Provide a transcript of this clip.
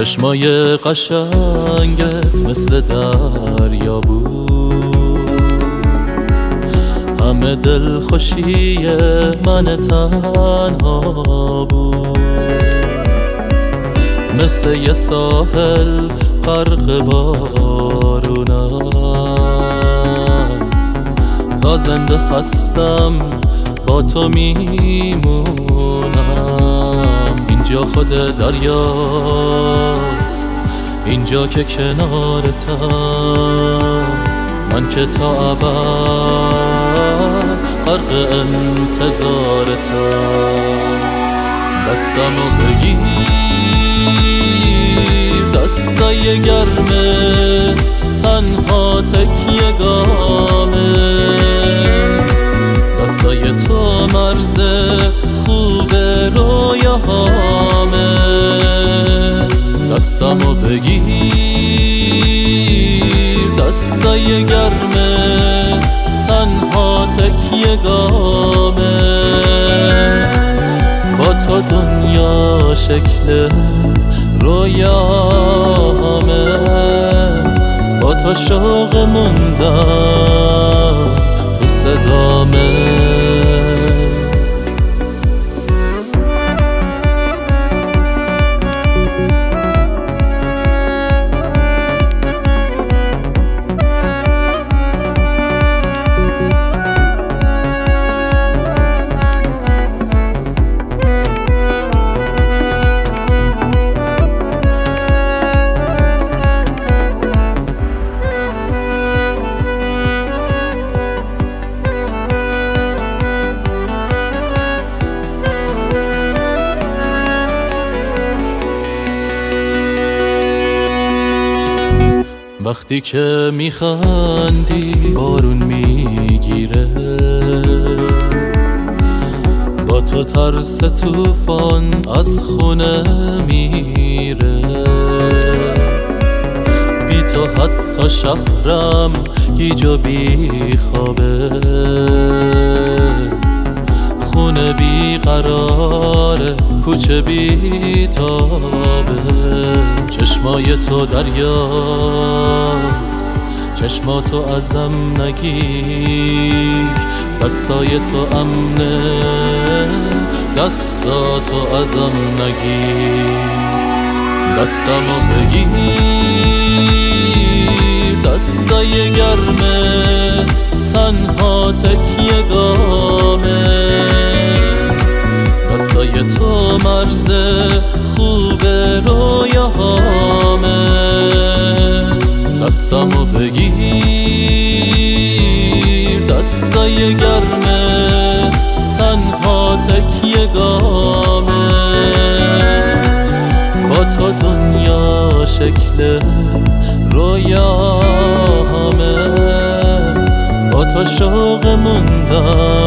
چشمای قشنگت مثل دریا بود، همه دل خوشی من تنها بود. مثل یه ساحل غرق بارونم، تا زنده هستم با تو میمونم. اینجا خود دریاست، اینجا که کنارتم، من که تا ابد غرق انتظارتم. دستمو بگیر، دستای گرمت تنها تکیه گامه، دستای تو مرز خوب رویاهامه. دستمو بگیر، دستای گرمت تنها تکیه گامه، با تو دنیا شکل رویاهامه، با تو شوق موندن تو صدامه. وقتی که میخندی بارون میگیره، با تو ترس طوفان از خونه میره. بی تو حتی شهرم گیج و بی خوابه، خونه بی قراره، کوچه بی تابه. چشمای تو دریاست، چشماتو ازم نگیر، دستای تو امنه، دستاتو ازم نگیر. دستمو بگیر، دستای گرمت تنها تکیه گامه، دستای تو مرز خوب رویاهامه. دستمو بگیر، دستای گرمت تنها تکیه گامه، با تو دنیا شکل رویاهامه، با تو شوق موندن